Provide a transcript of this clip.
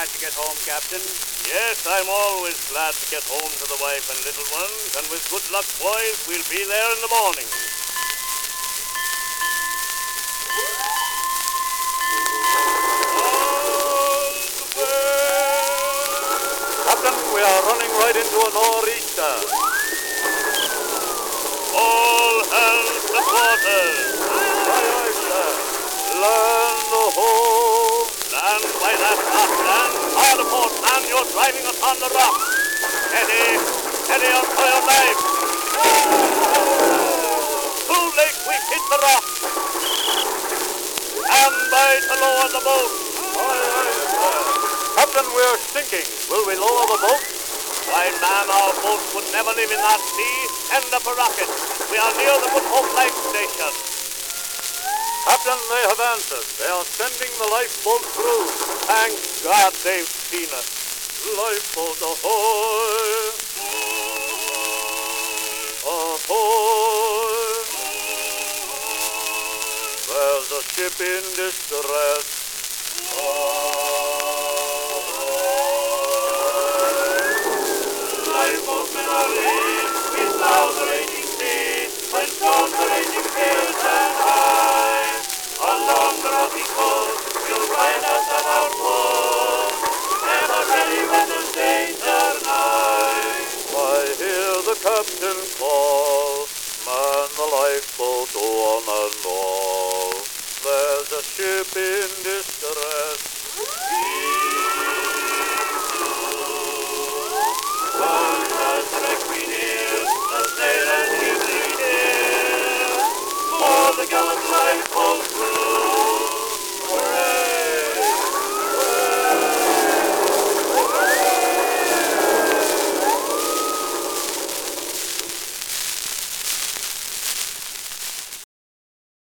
glad to get home, Captain? Yes, I'm always glad to get home to the wife and little ones, and with good luck, boys, we'll be there in the morning. Captain, we are running right into a nor'easter. All hands to quarters. Aye, aye, sir. Land ho! Land by that rock, land. Hard aport, man, you're driving us on the rock. Steady, steady on for your life. Too late, we've hit the rock. Stand by to lower the boat. Aye, aye, sir. Captain, we're sinking. Will we lower the boat? Why, man, our boat would never live in that sea. Send up a rocket. We are near the Good Hope Life Station. Captain, they have answered. They are sending the lifeboat through. Thank God they've seen us. Lifeboat ahoy! Ahoy! There's a ship in distress. Lifeboat Memory, we plow the raging sea, when storms the raging hills and high. Along the rocky coast, you'll find us at our post, ever ready when there's danger nigh. I hear the captain call, man the lifeboat on and all. There's a ship in distress.